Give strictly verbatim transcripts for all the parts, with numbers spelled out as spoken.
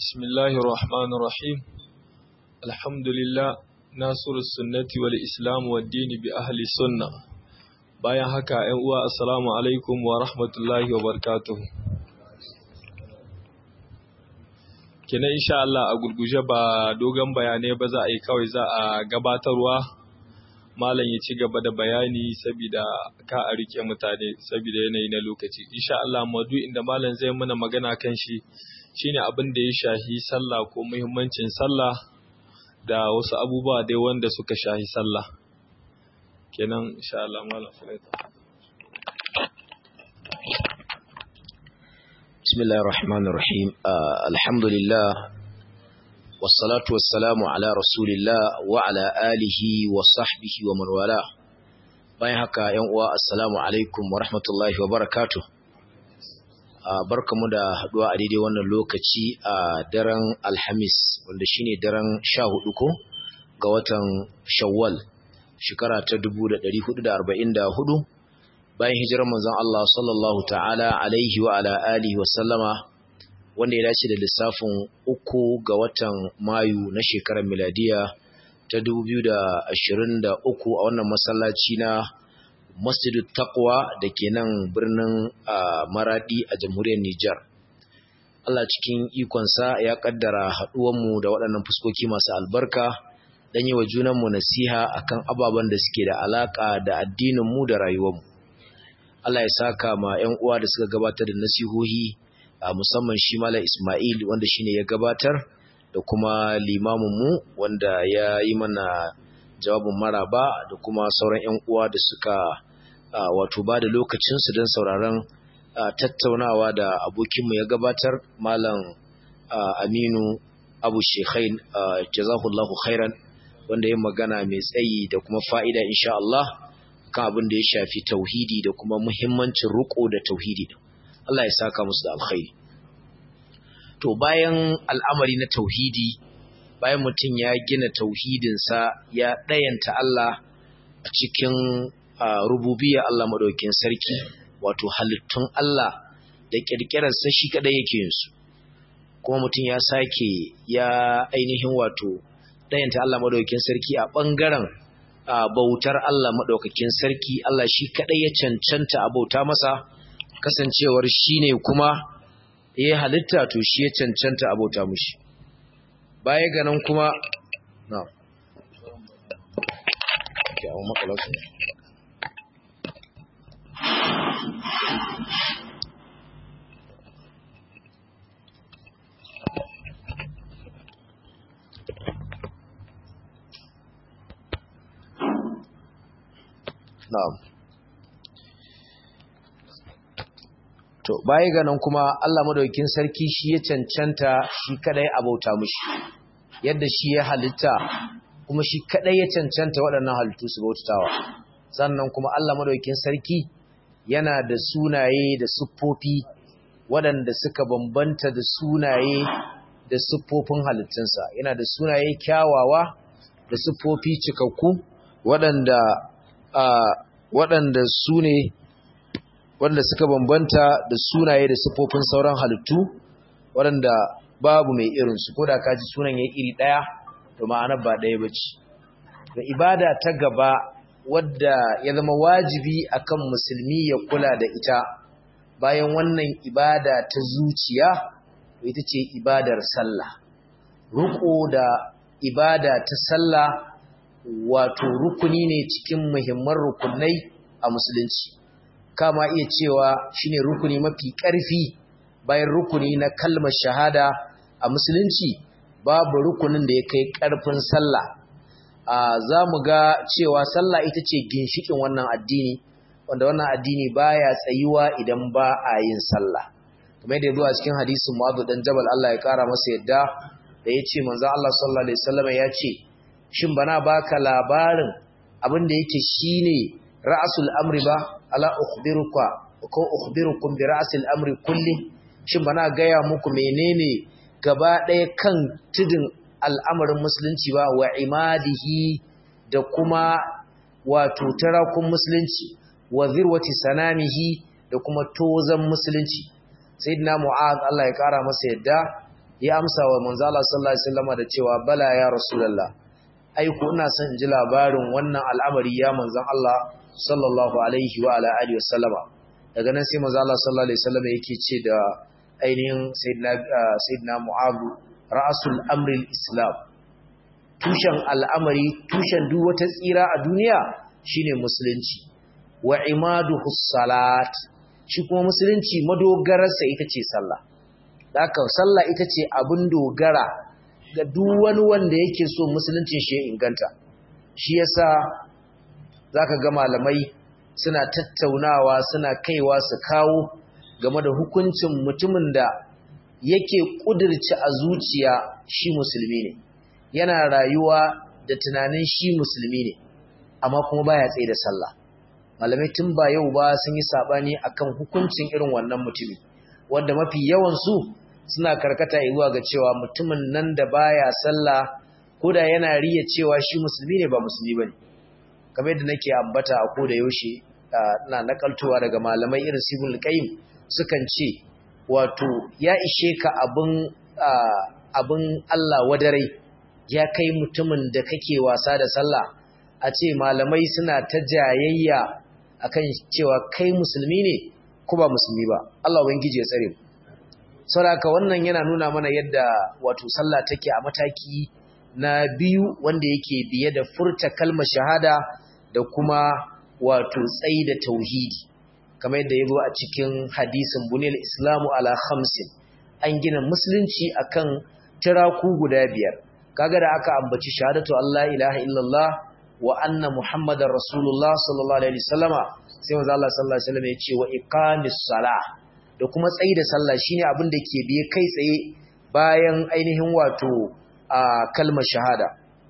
بسم الله الرحمن الرحيم الحمد لله ناصر السنة والإسلام والدين بأهل السنة bayan haka ‘yan uwa assalamu alaikum wa rahmatullahi wa barakatuhu kina insha Allah a gurguje ba dogon bayanai ba za a yi kawai za a gabatarwa malam ya ci gaba da bayani saboda ka a rike mutane saboda yanayi na lokaci insha Allah maudu'in da malam zai mana magana kan shi shine abin da ya shahi sallah ko muhimmancin sallah da wasu abubuwa dai wanda suka shahi sallah kenan insha Allah malam fulaita Bismillahir Rahmanir Rahim alhamdulillah wassalatu wassalamu ala rasulillah wa ala alihi wa sahbihi wa man wala bayan haka yan uwa assalamu alaikum wa rahmatullahi wa barakatuh barkamu da haduwa a daidai wannan lokaci a daren Alhamis wanda shine daren sha hudu ko ga watan Shawwal shekara ta dubu da ɗari hudu da arba'in da hudu bayan hijirar manzon Allah sallallahu ta'ala alaihi wa ala alihi wa sallama wanda ya dace da lissafin uku ga watan Mayu na shekarar miladiya ta dubu biyu da ashirin da uku a wannan masallaci na Masjidut Taqwa da ke nan birnin Maradi a jamhuriyar Nijar. Allah cikin ikonsa ya kaddara haɗuwanmu da waɗannan fuskoki masu albarka don yi wa junanmu nasiha akan ababen da suke da alaƙa da addininmu da rayuwarmu. Allah ya saka ma 'yan uwa da suka gabatar da nasihohi musamman shi Malam Ismail wanda shine ya gabatar da kuma limaminmu wanda ya yi mana jawabin maraba da kuma sauran 'yan uwa da suka wato ba da lokacinsu don sauraron tattaunawa da abokinmu ya gabatar Malam Aminu Abu Shekhain jazahullahu khairan wanda ya magana mai tsayi da kuma fa'ida insha Allah kan abin da ya shafi tauhidi da kuma muhimmancin riko da tauhidi Allah ya saka musu da alkhairi to bayan al'amari na tauhidi bayan mutum ya gina tauhidinsa ya ɗayanta Allah a cikin rububiyya Allah maɗaukin sarki wato halittun Allah da ƙirƙirarsa shi kaɗai yake yinsu kuma mutum ya sake ya ainihin wato ɗayanta Allah maɗaukin sarki a ɓangaren bautar Allah maɗaukakin sarki Allah shi kaɗai ya cancanta a bauta masa kasancewar shi ne kuma ya halitta to shi ya cancanta a bauta mushi baya ganin kuma na kyawun matsalasu na'am to baya ganin kuma Allah madaukakin sarki shi ya cancanta shi kadai abauta mushi yadda shi ya halitta kuma shi kadai ya cancanta waɗannan halittu su bautawa sannan kuma Allah madaukakin sarki yana da sunaye da siffofi waɗanda suka bambanta da sunaye da siffofin halittunsa yana da sunaye kyawawa da siffofi cikakku waɗanda waɗanda su ne wanda suka bambanta da sunaye da siffofin sauran halittu waɗanda babu mai irinsu ko da kaji sunan ya iri ɗaya to ma'anar ba ɗaya ba ce da ibada ta gaba wadda ya zama wajibi akan musulmi ya kula da ita bayan wannan ibada ta zuciya ita ce ibadar sallah ruko da ibada ta sallah wato rukuni ne cikin muhimman rukunai a musulunci kama iya cewa shine rukuni mafi ƙarfi bayan rukuni na kalmar shahada a musulunci babu rukunin da ya kai ƙarfin sallah za mu ga cewa sallah ita ce ginshikin wannan addini wanda wannan addini baya tsayuwa idan ba a yin sallah kuma yadda zuwa cikin hadisin Mu'adh dan Jabal Allah ya kara masa yadda da yace manzo Allah sallallahu alaihi wasallam ya ce shin bana baka labarin abin da yake shine ra'sul amri ba ala ukhbiruka ko ukhbirukum bi ra'sil amri kulli shin bana gaya muku menene gaba ɗaya kan tudun al'amarin musulunci ba wa imadihi da kuma wato tarakun musulunci wa zirwati sanamihi da kuma tozan musulunci sayyidina Mu'adh Allah ya kara masa yadda ya amsa wa manzo Allah sallallahu alaihi wasallam da cewa bala ya rasulullah ai ko ina son in ji labarin wannan al'amari ya manzon Allah sallallahu alaihi wa ala alihi wasallama daga nan sai manzo Allah sallallahu alaihi wasallam yake ce da ainihin sayyidina sayyidina Mu'adh ra'sul amri al-islam tushen al'amari tushen duk wata tsira a duniya shine musulunci wa imaduhu salat shi kuma musulunci madogararsa ita ce sallah haka sallah ita ce abin dogara ga duk wani wanda yake so musulunci shi ya inganta shi yasa zaka ga malamai suna tattaunawa suna kaiwa su kawo game da hukuncin mutumin da yake kudirce a zuciya shi musulmi ne yana rayuwa da tunanin shi musulmi ne amma kuma baya tsaye da sallah malamai tun ba yau ba sun yi sabani akan hukuncin irin wannan mutumi wanda mafi yawan su suna karkata zuwa ga cewa mutumin nan da baya sallah koda yana riya cewa shi musulmi ne ba musulmi bane kamar yadda nake ambata a koda yaushe ina nakaltowa daga malamai irin Ibn Qayyim sukan ce wato ya ishe ka abin abin Allah wadarai ya kai mutumin da kake wasa da sallah a ce malamai suna ta jayayya akan cewa kai musulmi ne ko ba musulmi ba Allah ubangiji ya tsare mu saboda wannan yana nuna mana yadda wato sallah take a mataki na biyu wanda yake biye da furta kalmar shahada da kuma wato tsayi da tauhidi kamar yadda yazo a cikin hadisin bunil islamu ala khamsin an gina musulunci akan tiraku guda biyar kaga da aka ambaci shahadatu Allah ilaha illallah wa anna muhammadar rasulullah sallallahu alaihi wasallama sai manzo Allah sallallahu alaihi wasallam ya ce wa iqamis salah da kuma tsayi da sallah shine abin da ke biye kai tsaye bayan ainihin wato a kalmar shahada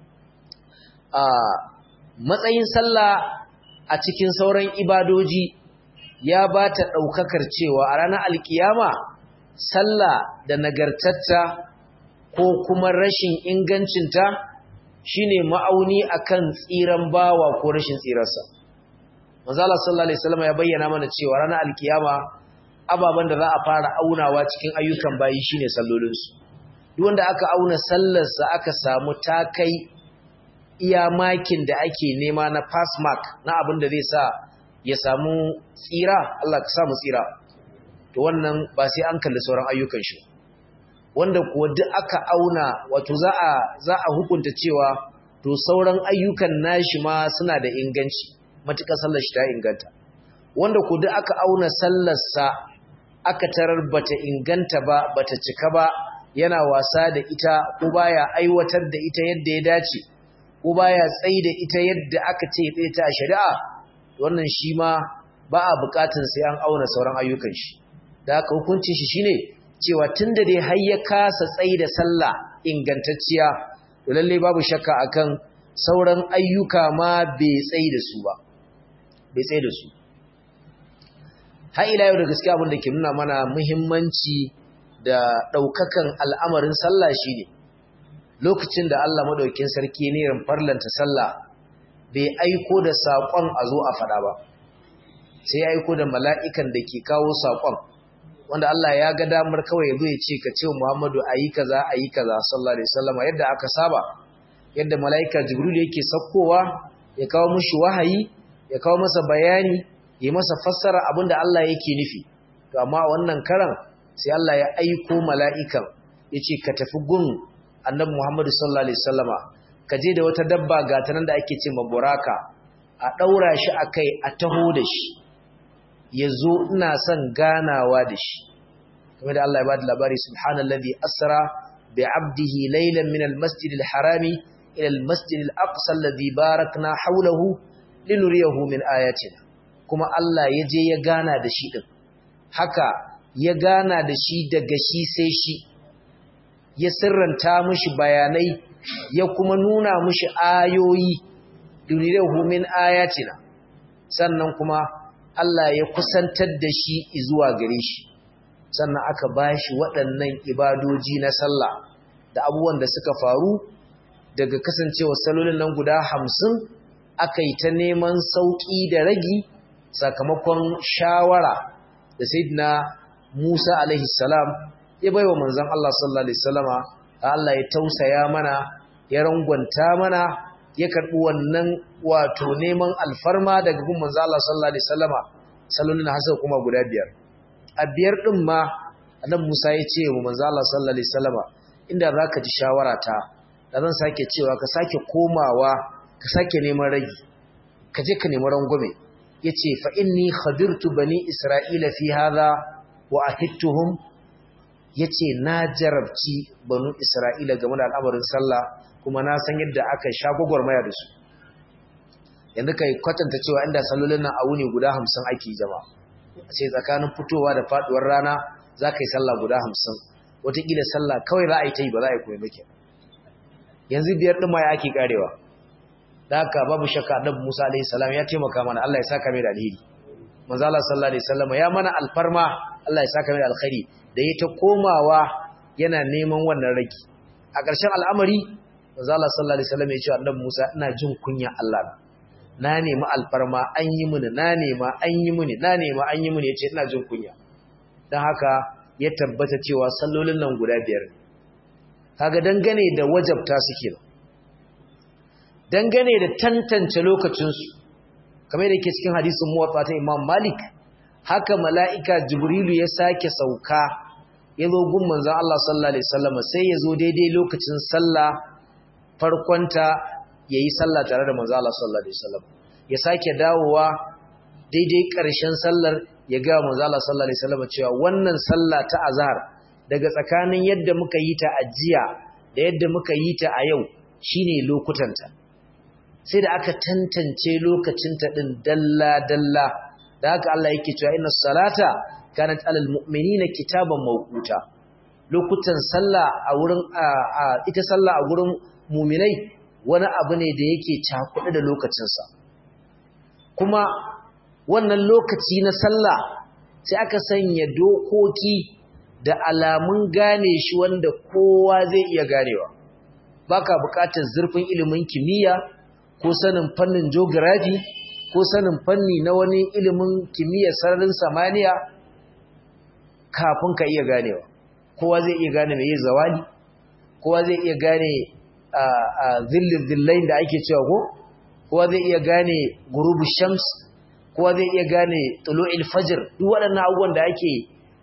a matsayin sallah a cikin sauran ibadoji ya ba ta daukakar cewa a ranar alkiyama sallah da nagartatta ko kuma rashin ingancinta shine ma'auni akan tsiran bawa ko rashin tsirarsa manzo Allah sallallahu alaihi wasallam ya bayyana mana cewa ranar alkiyama ababan da za a fara aunawa cikin ayyukan bayi shine sallolin su duk wanda aka auna sallar sa aka samu takai iya makin da ake nema na pass mark na abin da zai sa ya samu tsira Allah ka samu tsira to wannan ba sai an kalli sauran ayyukan shi wanda kuwa duk aka auna wato za a za a hukunta cewa to sauran ayyukan nashi ma suna da inganci matuƙar sallar shi ta inganta wanda ko duk aka auna sallar sa aka tarar bata inganta ba bata cika ba yana wasa da ita ko baya aiwatar da ita yadda ya dace ko baya tsayi da ita yadda aka ce tsaye ta a shari'a wannan shi ma ba a buƙatun sai an auna sauran ayyukan shi da haka hukuncin shi shine cewa tunda dai har ya kasa tsayi da sallah ingantacciya to lalle babu shakka akan sauran ayyuka ma bai tsayi da su ba bai tsayi da su har ila yau da gaskiya abin da ke nuna mana muhimmanci da daukakan al'amarin sallah shine lokacin da Allah madaukakin sarki ne ran farlanta sallah bai aiko da sakon a zo a fada ba sai ya aiko da mala'ikan da ke kawo sakon wanda Allah ya ga damar kawai ya zo ya ce ka ce Muhammadu ayi kaza ayi kaza sallallahu alaihi wasallam yadda aka saba yadda malaika Jibril yake sakkowa ya kawo mushi wahayi ya kawo masa bayani ya masa fassara abinda Allah yake nufi to amma wannan karan sai Allah ya aiko mala'ikan yace ka tafi gun Annabi Muhammadu sallallahu alaihi wasallama ka je da wata dabba gata nan da ake ce maburaka a daura shi akai a taho da shi yazo ina son ganawa da shi kamar da Allah ya bada labari subhanallazi asra bi 'abdihi laylan min al-masjid al-harami ila al-masjid al-aqsa alladhi barakna hawlahu linuriyahu min ayatina kuma Allah ya je ya gana da shi din haka ya gana da shi daga shi sai shi ya sirranta mishi bayanai ya kuma nuna mishi ayoyi linuriyahu min ayatina sannan kuma Allah ya kusantar da shi zuwa gare shi sannan aka bashi waɗannan ibadoji na sallah da abubuwan da suka faru daga kasancewa salolin nan guda hamsin aka yi ta neman sauƙi da ragi sakamakon shawara da sayyidina Musa alaihi salam ya baiwa manzon Allah sallallahu alaihi wasallama Allah ya tausaya mana ya rangwanta mana ya karbi wannan wato neman alfarma daga gun manzon Allah sallallahu alaihi wasallama sallolin hasa kuma guda biyar a biyar din ma annabi Musa ya ce wa manzon Allah sallallahu alaihi wasallama inda zaka ji shawara ta da zan sake cewa ka sake komawa ka sake neman ragi ka je ka nemi rangwame yace fa inni khadirtu bani isra'ila fi hadha wa ahittuhum yace na jarabci banu isra'ila game da al'amarin sallah kuma na san yadda aka sha gwagwarmaya da su yanzu kai kwatanta cewa inda sallolin nan a wuni guda hamsin ake jama'a sai tsakanin fitowa da faduwar rana za ka yi sallah guda hamsin wataƙila sallah kawai za a yi ta yi ba za a yi koyi maki yanzu biyar ɗin ma ya ake karewa da haka babu shakka annabi Musa alaihi salam ya taimaka mana Allah ya saka mai da alheri manzo Allah sallallahu alaihi wasallam ya mana alfarma Allah ya saka mai da alkhairi da ya ta komawa yana neman wannan raki a ƙarshen al'amari manzo Allah sallallahu alaihi wasallam ya ce annabi Musa ina jin kunya Allah na nemi alfarma an yi mini na nema an yi mini na nema an yi mini yace ina jin kunya dan haka ya tabbata cewa sallolin nan guda biyar kaga dangane da wajabta suke dangane da tantance lokacinsu kamar da yake cikin hadisin muwatta ta Imam Malik haka mala'ika Jibrilu ya sake sauka ya zo gun manzon Allah sallallahu alaihi wasallam sai ya zo daidai lokacin sallah farkonta yayi sallah tare da manzon Allah sallallahu alaihi wasallam ya sake dawowa daidai ƙarshen sallar ya ga manzon Allah sallallahu alaihi wasallam cewa wannan sallah ta azhar daga tsakanin yadda muka yi ta a jiya da yadda muka yi ta a yau shine lokutanta sai da aka tantance lokacinta din dalla dalla da haka Allah yake cewa inna salata kanat alal mu'minina kitaban mawquta lokutan sallah a wurin ita sallah a gurin mu'minai wani abu ne da yake cakuɗe da lokacinsa kuma wannan lokaci na sallah sai aka sanya dokoki da alamun gane shi wanda kowa zai iya ganewa baka buƙatar zurfin ilimin kimiyya ko sanin fannin geography ko sanin fanni na wani ilimin kimiyyar sararin samaniya kafin ka iya ganewa kowa zai iya gane mai zawali kowa zai iya gane a zillin zillain da ake cewa ko kowa zai iya gane gurubu shams kowa zai iya gane tulu'il fajr duk waɗannan abubuwan da ake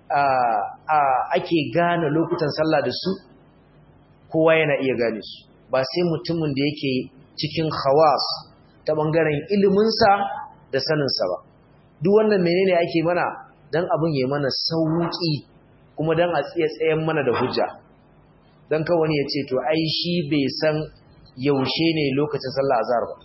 ake gane lokutan sallah da su kowa yana iya gane su ba sai mutumin da yake cikin khawas ta bangaren iliminsa da saninsa ba duk wannan menene ake mana dan abin yayi mana sauki kuma dan a tsiye tsayen mana da hujja dan ka wani ya ce to ai shi bai san yaushe ne lokacin sallah azhar ba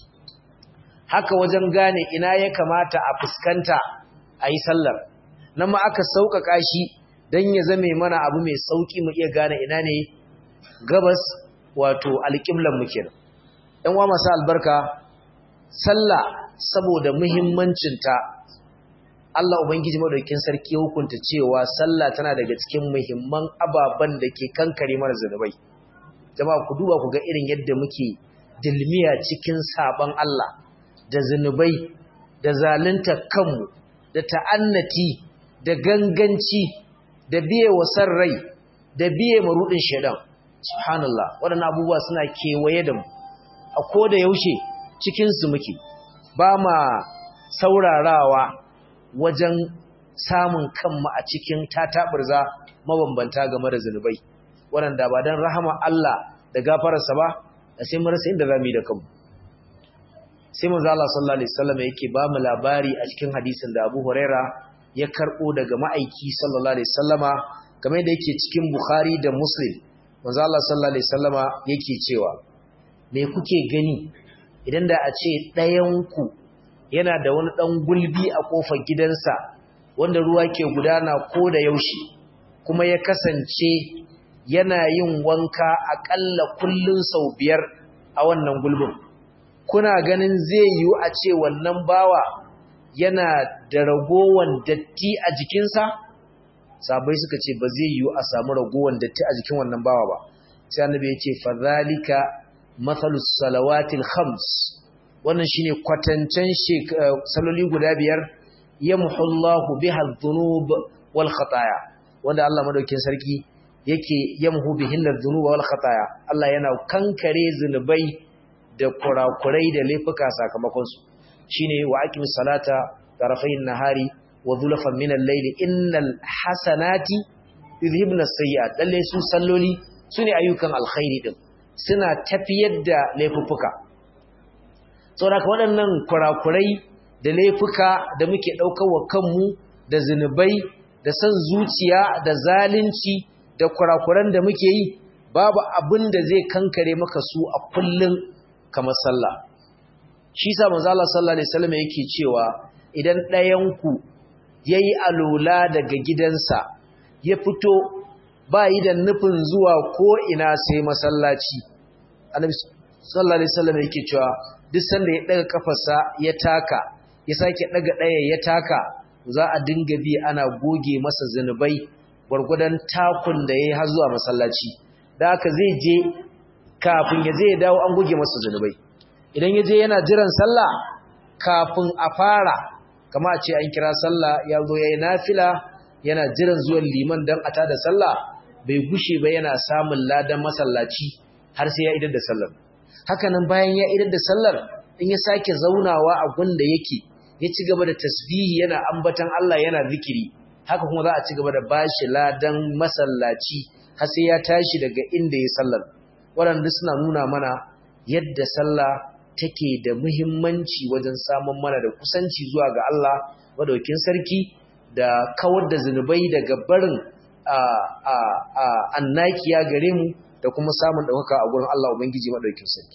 haka wajen gane ina ya kamata a fuskanta ayi sallar nan ma aka sauƙaƙa shi dan ya zame mana abu mai sauki mu iya gane ina ne gabas wato alƙiblan mu kenan ɗan uwa masu albarka sallah saboda muhimmancinta Allah ubangiji madaukakin sarki ya hukunta cewa sallah tana daga cikin muhimman ababan da ke kankare mana zanubai jama'a ku duba ku ga irin yadda muke dilmiya cikin saban Allah da zanubai da zalunta kanmu da ta'annati da ganganci da biye wa sarrai da biye marudin shedan subhanallah waɗannan abubuwa suna kewaye da mu a koda yaushe cikinsu muke ba ma saurarawa wajen samun kanmu a cikin tataɓurza mabambanta game da zunubai waɗanda ba don rahama Allah da gafararsa ba da sai marasa inda za mu yi da kanmu sai manzo Allah sallallahu alaihi wasallam yake ba mu labari a cikin hadisin da Abu Huraira ya karɓo daga ma'aiki sallallahu alaihi wasallama kamar da yake cikin Bukhari da Muslim manzo Allah sallallahu alaihi wasallama yake cewa me kuke gani idan da a ce ɗayanku yana da wani ɗan gulbi a ƙofar gidansa wanda ruwa ke gudana ko da yaushe kuma ya kasance yana yin wanka aƙalla kullum sau biyar a wannan gulbin kuna ganin zai yiwu a ce wannan bawa yana da ragowan datti a jikinsa sabai suka ce ba zai yiwu a samu ragowan datti a jikin wannan bawa ba sai annabi ya ce fa zalika mathalus salawatil khams wannan shine kwatancen saloli guda biyar yamhullahu biha adh-dhunub wal khataaya wanda Allah madaukakin sarki yake yamhu bihin dhunuba wal khataya Allah yana kankare zunubai da kurakurai da laifuka sakamakon su shine wa aqimis salata tarafayn nahari wa zulfan min al-layli innal hasanati yuzhibna as-sayyi'at lalle su salloli sune ayyukan alkhairi din suna tafiyar da laifuka saboda waɗannan kurakurai da laifuka da muke daukar wa kanmu da zinubai da san zuciya da zalunci da kurakuran da muke yi babu abin da zai kankare maka su a kullun kamar sallah shi sa manzo Allah sallallahu alaihi wasallam yake cewa idan ɗayan ku yayi alula daga gidansa ya fito ba yi da nufin zuwa ko ina sai masallaci annabi sallallahu alaihi wasallam yake cewa duk sanda ya daga kafarsa ya taka ya sake daga daya ya taka za a dinga bi ana goge masa zinubai gurgudan takun da yayi har zuwa masallaci da haka zai je kafin ya je ya dawo an goge masa zinubai idan ya je yana jiran sallah kafin a fara kama a ce an kira sallah ya zo yayi nafila yana jiran zuwan liman dan ata da sallah bai gushe ba yana samun ladan masallaci har sai ya idar da sallar hakanan bayan ya idar da sallar in ya sake zaunawa a gunda yake ya ci gaba da tasbihi yana ambatan Allah yana zikiri haka kuma za a ci gaba da bashi ladan masallaci har sai ya tashi daga inda ya sallar waɗanda suna nuna mana yadda sallah take da muhimmanci wajen samun mana da kusanci zuwa ga Allah madaukin sarki da kawar da zinubai daga barin a a a annakiya gare mu da kuma samun ɗaukaka a gurin Allah ubangiji madaukin sarki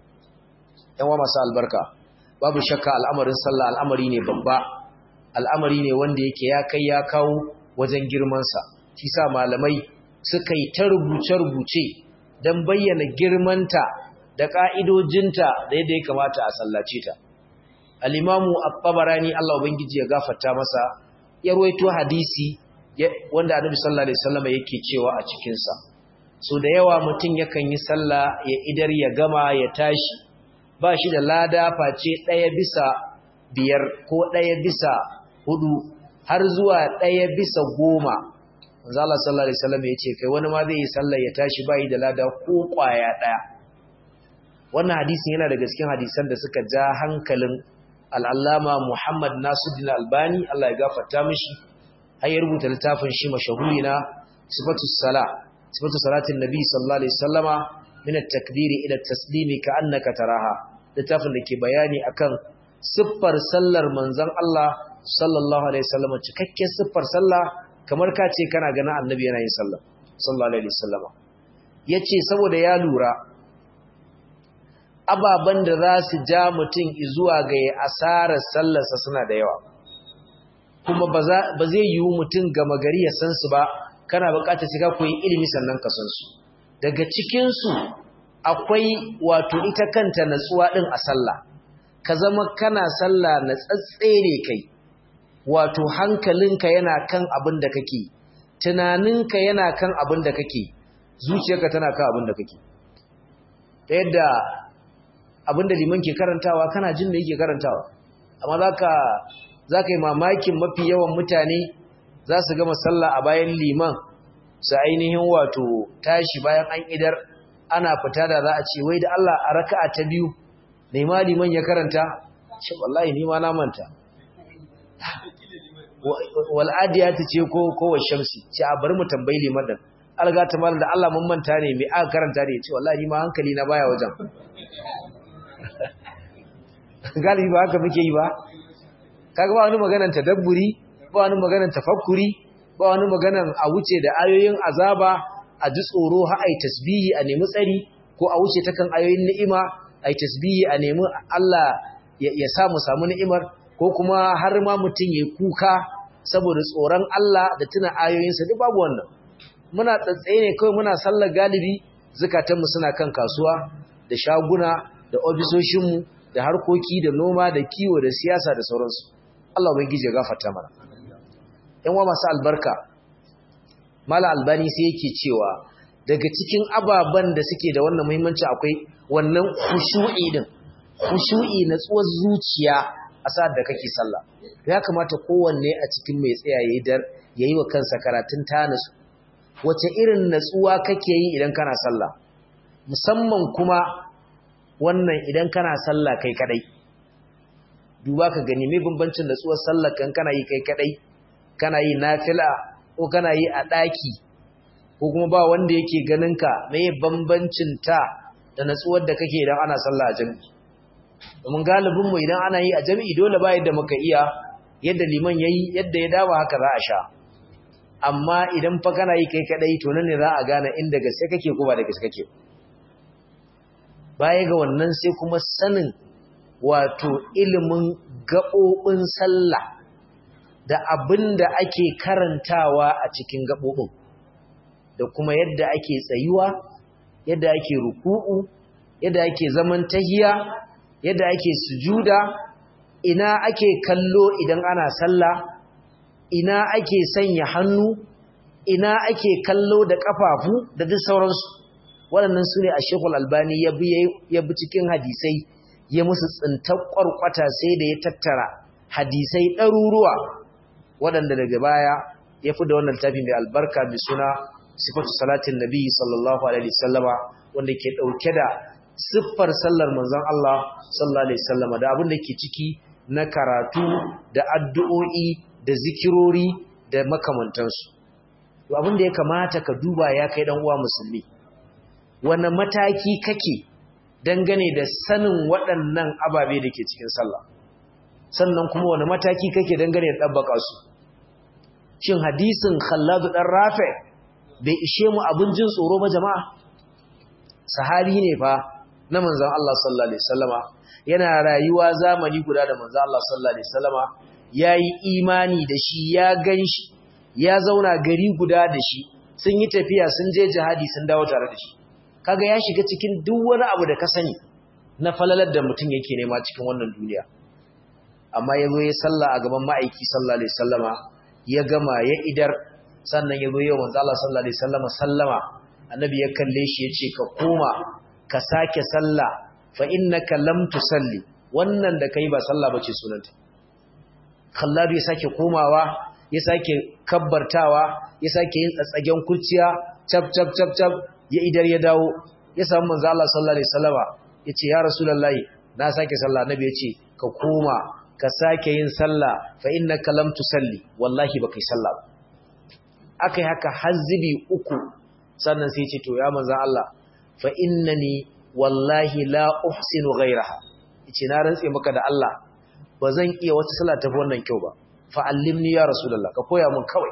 yan wa masu albarka babu shakka al'amarin sallah al'amari ne babba al'amari ne wanda yake ya kai ya kawo wajen girmansa shi sa malamai suka yi ta rubuce-rubuce don bayyana girmanta da ƙa'idojinta da yadda ya kamata a sallace ta al'imamu at-Tabarani Allah ubangiji ya gafarta masa ya ruwaito hadisi wanda annabi sallallahu alaihi wasallam yake cewa a cikin sa so da yawa mutum yakan yi sallah ya idar ya gama ya tashi ba shi da lada face ɗaya bisa biyar ko ɗaya bisa hudu har zuwa ɗaya bisa goma manzo Allah sallallahu alaihi wasallam yace kai wani ma zai yi sallah ya tashi bai da lada ko kwaya ɗaya wannan hadisin yana daga cikin hadisan da suka ja hankalin al-Allama Muhammad Nasiruddin Albani Allah ya gafarta mishi har ya rubuta littafin shi mashahuri na sifatus sala sifatu salatin nabi sallallahu alaihi wasallama min at-takbiri ila at-taslimi ka'annaka taraha littafin da ke bayani akan siffar sallar manzon Allah sallallahu alaihi wasallama cikakken siffar sallah kamar ka ce kana ganin annabi yana yin sallah sallallahu alaihi wasallama yace saboda ya lura ababan da za su ja mutum zuwa ga asarar sallarsa suna da yawa kuma ba zai yiwu mutum gama gari ya san su ba kana bukatar sai ka koyi ilimi sannan ka san su daga cikin su akwai wato ita kanta natsuwa din a sallah ka zama kana sallah na tsatsere kai wato hankalinka yana kan abin da kake tunaninka yana kan abin da kake zuciyarka tana kan abin da kake ta yadda abin da liman ke karantawa kana jin da yake karantawa amma zaka zaka yi mamakin mafi yawan mutane za su gama sallah a bayan liman su ainihin wato tashi bayan an idar ana fita da za a ce wai da Allah a raka'a ta biyu ne ma liman ya karanta ce wallahi ni ma na manta wal adiyati ce ko ko shamsi ce a bari mu tambayi liman din alga ta mallan da Allah mun manta ne me aka karanta ne ce wallahi ni ma hankali na baya wajen galibi ba haka muke yi ba kaga ba wani maganar tadabburi ba wani maganar tafakkuri ba wani maganar a wuce da ayoyin azaba a ji tsoro har ai tasbihi a nemi tsari ko a wuce ta kan ayoyin ni'ima ai tasbihi a nemi Allah ya samu samu ni'imar ko kuma har ma mutum ya kuka saboda tsoron Allah da tuna ayoyinsa duk babu wannan muna tsatsaye ne kawai muna sallar galibi zakatanmu suna kan kasuwa da shaguna da ofisoshinmu da harkoki da noma da kiwo da siyasa da sauransu Allah ubangiji ya gafarta mana ɗan wa masu albarka mala albani sai yake cewa daga cikin ababen da suke da wannan muhimmanci akwai wannan khushu'i din khushu'i na tsuwar zuciya a sa'ad da kake sallah ya kamata kowanne a cikin mai tsaya yayi wa kansa karatun tanasu wace irin natsuwa kake yi idan kana sallah musamman kuma wannan idan kana sallah kai kadai duba ka gani me bambancin natsuwar sallar kan kana yi kai kadai kana yi nafila ko kana yi a daki ko kuma ba wanda yake ganin ka me bambancin ta da natsuwar da kake idan ana sallah a jami'i domin galibin mu idan ana yi a jami'i dole ba yadda muka iya yadda liman yayi yadda ya dawo haka za a sha amma idan fa kana yi kai kadai to nan ne za a gane inda gaske kake ko ba da gaske kake baya ga wannan sai kuma sanin wato ilimin gaɓoɓin sallah da abin da ake karantawa a cikin gaɓoɓin da kuma yadda ake tsayuwa yadda ake ruku'u yadda ake zaman tahiya yadda ake sujuda ina ake kallo idan ana sallah ina ake sanya hannu ina ake kallo da ƙafafu da duk sauransu waɗannan su ne a Sheikhul Albani ya bi cikin hadisai ya musu tsintar ƙwarƙwata sai da ya tattara hadisai ɗaruruwa waɗanda daga baya ya fi da wannan littafi mai albarka mai suna sifatu salatin nabi sallallahu alaihi wasallama wanda ke ɗauke da siffar sallar manzon Allah sallallahu alaihi wasallama da abin da ke ciki na karatu da addu'o'i da zikirori da makamantansu to abin da ya kamata ka duba ya kai dan uwa musulmi wani mataki kake dangane da sanin waɗannan ababe da ke cikin sallah sannan kuma wani mataki kake dangane da ɗabbaka su shin hadisin Khalladu dan Rafi bai ishe mu abin jin tsoro ba jama'a sahabi ne fa na manzon Allah sallallahu alaihi wasallama yana rayuwa zamani guda da manzon Allah sallallahu alaihi wasallama yayi imani da shi ya ganshi ya zauna gari guda da shi sun yi tafiya sun je jihadi sun dawo tare da shi kaga ya shiga cikin duk wani abu da ka sani na falalar da mutum yake nema cikin wannan duniya amma yazo ya salla a gaban ma'aiki sallallahu alaihi wasallama ya gama ya idar sannan yazo ya manzo Allah sallallahu alaihi wasallama sallama annabi ya kalle shi yace ka koma ka sake salla fa innaka lam tusalli wannan da kai ba salla bace sunanta Khalladu ya sake komawa ya sake kabbartawa ya sake yin tsatsagen kurciya cap cap cap cap ya idar ya dawo ya samu manzo Allah sallallahu alaihi wasallama yace ya rasulullahi na sake sallah nabi yace ka koma ka sake yin sallah fa innaka lam tusalli wallahi baka yi sallah akai haka hazzibi uku sannan sai yace to ya manzo Allah fa innani wallahi la uhsinu ghayraha yace na rantse maka da Allah bazan iya wata sallah tafi wannan kyau ba fa allimni ya rasulullah ka koya mun kawai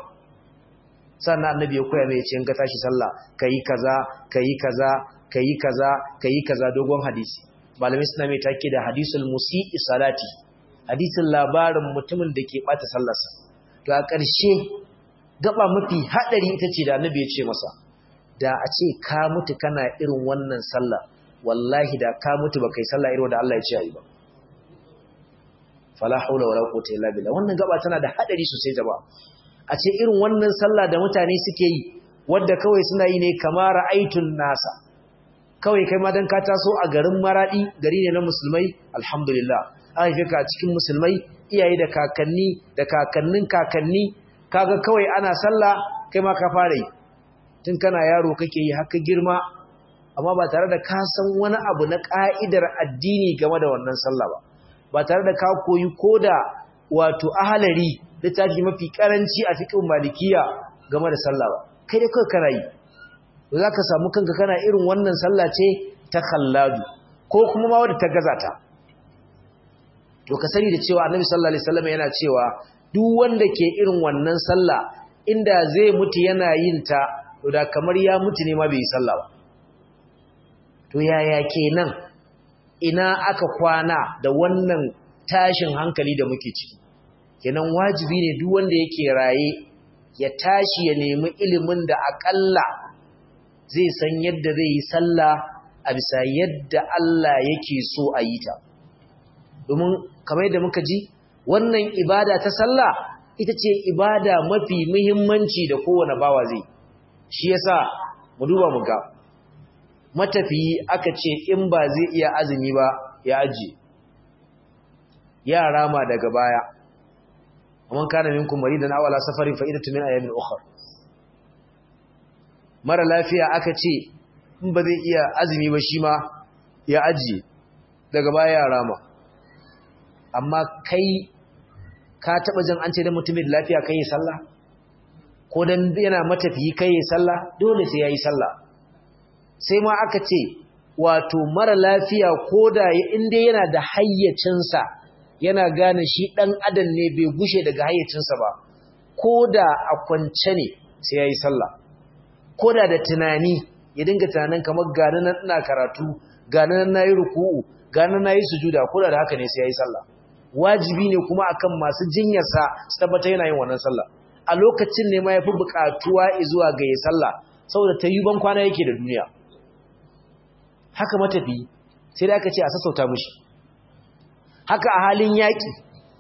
sannan annabi ya koya mai yace in ka tashi sallah kai kaza kai kaza kai kaza kai kaza dogon hadisi malamai suna mai take da hadisul musii salati hadisin labarin mutumin da ke bata sallarsa to a ƙarshe gaba mafi hadari ita ce da annabi ya ce masa da a ce ka mutu kana irin wannan sallah wallahi da ka mutu baka yi sallah irin da Allah ya ce ayi ba fala haula wala quwwata illa billah wannan gaba tana da hadari sosai jama'a a ce irin wannan sallah da mutane suke yi wadda kawai suna yi ne kamar ra'aitun nasa kawai kai ma dan ka taso a garin Maradi gari ne na musulmai alhamdulillah an haife ka cikin musulmai iyaye da kakanni da kakannin kakanni kaga kawai ana sallah kai ma ka fara yi tun kana yaro kake yi haka girma amma ba tare da ka san wani abu na ka'idar addini game da wannan sallah ba ba tare da ka koyi koda wato ahalari littafi mafi karanci a fiqhin malikiya game da sallah ba kai dai kai kana yi za ka samu kanka kana irin wannan sallah ce ta Khalladu ko kuma ma wadda ta gazata to ka sani da cewa Annabi sallallahu alaihi wasallam yana cewa duk wanda ke irin wannan sallah inda zai mutu yana yin ta to da kamar ya mutu ne ma bai yi sallah ba to yaya kenan ina aka kwana da wannan tashin hankali da muke ciki kenan wajibi ne duk wanda yake raye ya tashi ya nemi ilimin da akalla zai san yadda zai yi sallah a bisa yadda Allah yake so a yi ta domin kamar yadda muka ji wannan ibada ta sallah ita ce ibada mafi muhimmanci da kowane bawa zai shi yasa mu duba mu ga matafiyi aka ce in ba zai iya azumi ba ya aji yara ma daga baya man kana minkum maridan aw ala safarin fa idatu min ayamin ukhra mara lafiya aka ce in ba zai iya azumi ba shi ma ya ajiye daga baya ya rama amma kai ka taba jin an ce da mutumin lafiya kai sallah ko dan yana matafiyi kai sallah dole sai yayi sallah sai ma aka ce wato mara lafiya koda inda yana da hayyacinsa yana gane shi dan adam ne bai gushe daga hayyacinsa ba koda a kwance ne sai yayi sallah koda da tunani ya dinga tunanin kamar gani nan ina karatu gani nan nayi ruku'u gani nan nayi sujuda koda da haka ne sai yayi sallah wajibi ne kuma akan masu jinyarsa su tabbata yana yin wannan sallah a lokacin ne ma yafi buƙatuwa zuwa ga yayin sallah saboda tayyuban kwana yake da duniya haka matafi sai da aka ce a sassauta mishi haka a halin yaki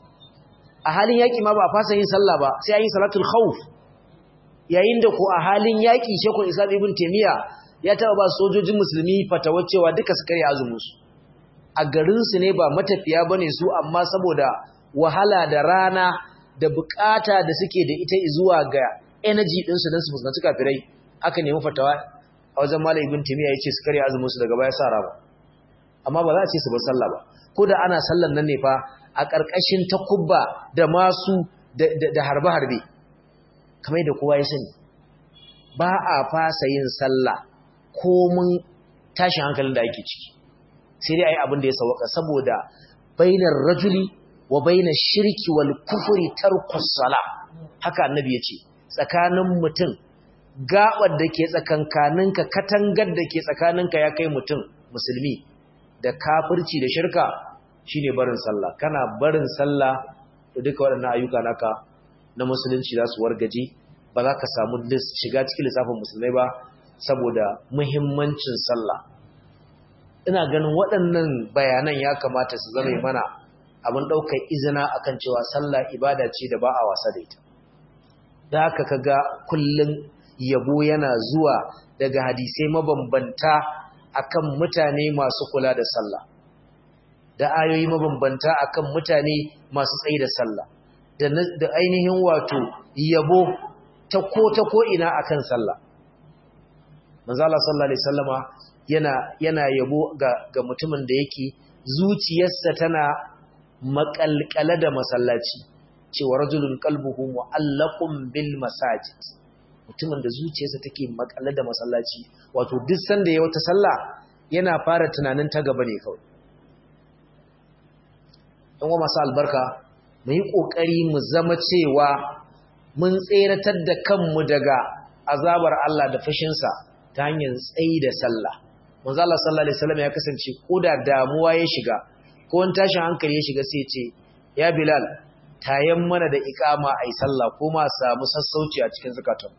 a halin yaki ma ba a fasa yin sallah ba sai a yi salatul khawf yayin da ko a halin yaki Sheikhul Islam Ibn Taymiyyah ya taba ba sojojin musulmi fatawar cewa duka su kare azumin su a garin su ne ba matafiya bane su amma saboda wahala da rana da bukata da suke da ita zuwa ga energy din su dan su fuskanci kafirai aka nemi fatawa a wajen Malam Ibn Taymiyyah yace su kare azumin su daga baya sa raba amma ba za a ce su bar sallah ba ko da ana sallan nan ne fa a ƙarƙashin takubba da masu da harbe harbe kamar da kowa ya sani ba a fasa yin sallah ko mun tashin hankalin da ake ciki sai dai ayi abin da ya sawaka saboda bainar rajuli wa bainar shirki wal kufri tarkus sala haka annabi yace tsakanin mutum gabar da ke tsakankaninka katangar da ke tsakaninka ya kai mutum musulmi da kafirci da shirka shine barin sallah kana barin sallah da duka waɗannan ayyuka naka na musulunci za su wargaje ba za ka samu shiga cikin lissafin musulmai ba saboda muhimmancin sallah ina ganin waɗannan bayanan ya kamata su zama mana abin ɗaukar izina akan cewa sallah ibada ce da ba a wasa da ita da haka kaga kullum yabo yana zuwa daga hadisai mabambanta akan mutane masu kula da sallah da ayoyi mabambanta akan mutane masu tsayi da sallah da ainihin wato yabo ta ko ta ko ina akan sallah manzo Allah sallallahu alaihi wasallama yana yana yabo ga ga mutumin da yake zuciyarsa tana makalkala da masallaci cewa rajulun qalbuhu mu'allaqun bil masajid mutumin da zuciyarsa take makale da masallaci wato duk sanda yayi wata sallah yana fara tunanin ta gaba ne kawai dan wa masu albarka mu yi kokari mu zama cewa mun tseratar da kanmu daga azabar Allah da fushin sa ta hanyar tsayi da sallah manzo Allah sallallahu alaihi wasallam ya kasance koda damuwa ya shiga ko wani tashin hankali ya shiga sai ya ce ya Bilal tayan mana da iqama ai sallah ko ma samu sassauci a cikin zakatun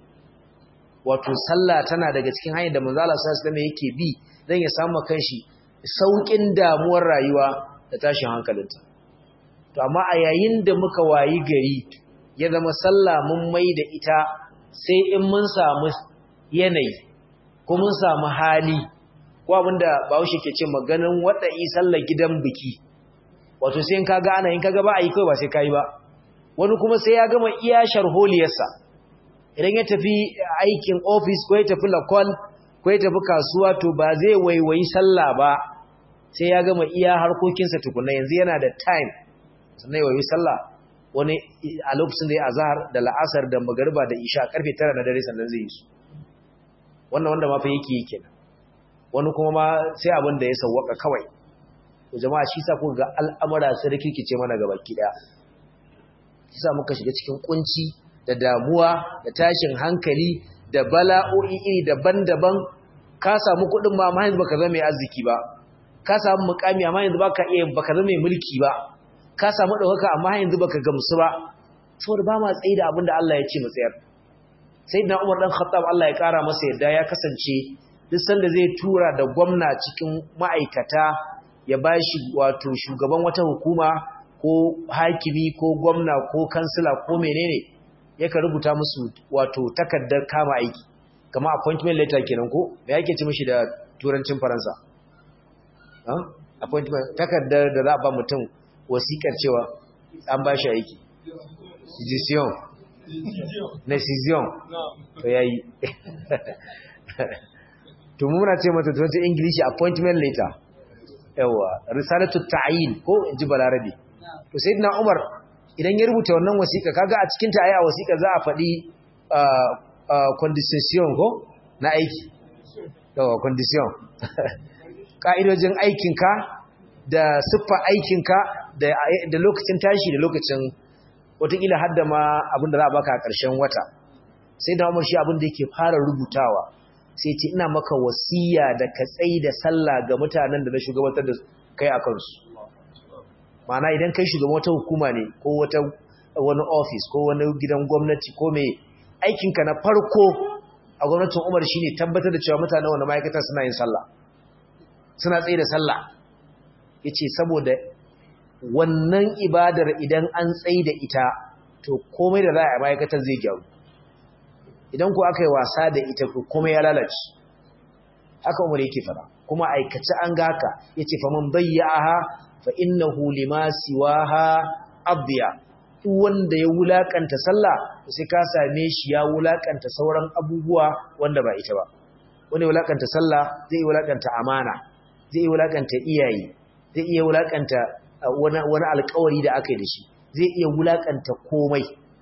wato sallah tana daga cikin hanyar da manzo Allah sallallahu alaihi wasallam yake bi dan ya samu kanshi saukin damuwar rayuwa da tashin hankalinta to amma a yayin da muka wayi gari ya zama sallah mun mai da ita sai in mun samu yanayi ko mun samu hali ko abinda Bahaushe ke ce maganin wada yi sallar gidan biki wato sai in kaga ana in kaga ba a yi kai ba sai kai ba wani kuma sai ya gama iya sharholiyarsa idan ya tafi aikin office ko ya tafi lakol ko ya tafi kasuwa to ba zai waiwayi sallah ba sai ya gama iya harkokinsa tukuna yanzu yana da time sannan ya waiwayi sallah wani a lokacin da ya azhar da la'asar da magariba da isha karfe tara na dare sannan zai yi su wannan wanda ma fa yake yi kenan wani kuma ma sai abin da ya sawwaka kawai to jama'a shi sa kuka ga al'amura sai rikice mana gabaki daya shi sa muka shiga cikin kunci da damuwa da tashin hankali da bala'o'i iri daban-daban ka samu kuɗin ma amma yanzu baka zama mai arziki ba ka samu mukami amma yanzu baka iya baka zama mai mulki ba ka samu ɗaukaka amma yanzu baka gamsu ba saboda ba ma tsayi da abin da Allah ya ce mu tsayar sayyidina Umar dan Khattab Allah ya kara masa yadda ya kasance duk sanda zai tura da gwamna cikin ma'aikata ya bashi wato shugaban wata hukuma ko hakimi ko gwamna ko kansila ko menene yaka rubuta musu wato takaddar kama aiki kamar appointment letter kenan ko me yake ci mishi da turancin Faransa ha appointment takaddar da za a ba mutum wasikar cewa an ba shi aiki Decision. Decision. To yayi. To muna ce mata turanci English appointment letter. Yawa, risalatu ta'yin ko inji Balarabe. To sayyidina Umar idan ya rubuta wannan wasiƙa kaga a cikin ta ayi a wasiƙa za a faɗi condition ko na aiki. Yawa, condition. Ka'idojin aikinka da siffa aikinka da da lokacin tashi da lokacin wataƙila har da ma abin da za a baka a ƙarshen wata. Sai da Umar shi abin da yake fara rubutawa sai ce ina maka wasiya da ka tsayi da sallah ga mutanen da na shugabantar da kai a kansu. Ma'ana idan kai shugaban wata hukuma ne ko wata wani office ko wani gidan gwamnati ko me aikinka na farko a gwamnatin Umar shine tabbatar da cewa mutanen wannan ma'aikata suna yin sallah. Suna tsaye da sallah. Yace saboda wannan ibadar idan an tsaye da ita to komai da za a ma'aikatar zai gyaru. Idan ku aka yi wasa da ita komai ya lalace. Haka Umar yake fara. Kuma aikace an ga haka yace fa man bayyaha fa innahu lima siwaha abdiya. Duk wanda ya wulakanta sallah sai ka same shi ya wulakanta sauran abubuwa wanda ba ita ba. Wanda ya wulakanta sallah zai wulakanta amana, zai wulakanta iyaye, zai iya wulakanta wani wani alƙawari da aka yi da shi, zai iya wulakanta komai.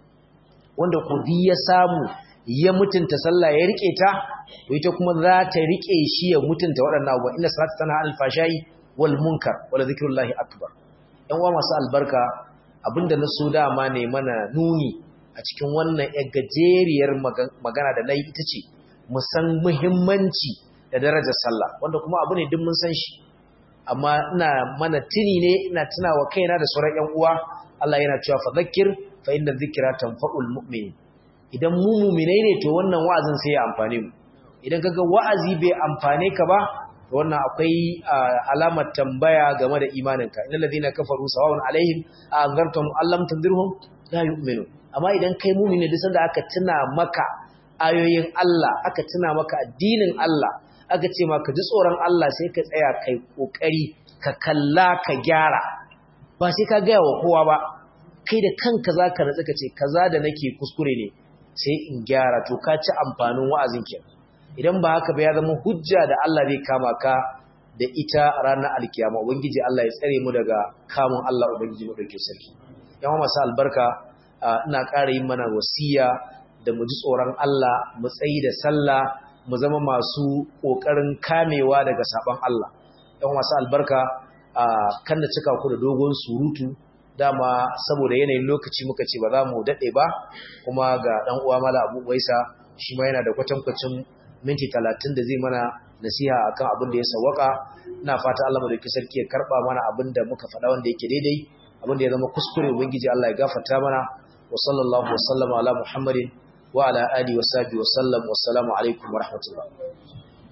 Wanda kudi ya samu ya mutunta sallah ya rike ta to ita kuma za ta rike shi ya mutunta waɗannan abubuwa. Inna salata tana anil fashai wal munkar wala zikrullahi akbar. Yan uwa masu albarka abinda na so dama ne mana nuni a cikin wannan yar gajeriyar magana da nayi ita ce mu san muhimmanci da darajar sallah wanda kuma abu ne duk mun san shi amma ina mana tuni ne ina tunawa kaina da sauran yan uwa. Allah yana cewa fa zakkir fa inna dhikra tanfa'ul mu'minin. Idan mu mu'minai ne to wannan wa'azin sai ya amfane mu. Idan kaga wa'azi bai amfane ka ba to wannan akwai alamar tambaya game da imaninka. Innal ladina kafaru sawa'un alaihim a'anzartum allam tundirhum la yu'minun. Amma idan kai mu'mini duk sanda aka tuna maka ayoyin Allah, aka tuna maka addinin Allah, aka ce maka ji tsoron Allah sai ka tsaya kai kokari ka kalla ka gyara. Ba sai ka gaya wa kowa ba. Kai da kanka zaka ratsa ka ce kaza da nake kuskure ne sai in gyara to ka ci amfanin wa'azin ki. Idan ba haka ba ya zama hujja da Allah zai kama ka da ita ranar alkiyama. Ubangiji Allah ya tsare mu daga kamun Allah ubangiji mu dauke sarki. Yan masu albarka ina ƙara yin mana wasiya da mu ji tsoron Allah, mu tsayi da sallah, mu zama masu ƙoƙarin kamewa daga saban Allah. Yan masu albarka kan da cika ku da dogon surutu dama saboda yanayin lokaci muka ce ba za mu daɗe ba kuma ga ɗan uwa mala Abu Waisa shi ma yana da kwatankwacin minti talatin da zai mana nasiha akan abin da ya sawwaka. Ina fata Allah madaukakin sarki ya karba mana abin da muka faɗa wanda yake daidai, abin da ya zama kuskure ubangiji Allah ya gafarta mana. Wa sallallahu wa sallama ala Muhammadin wa ala alihi wa sahbihi wa sallam. Wassalamu alaikum wa rahmatullah.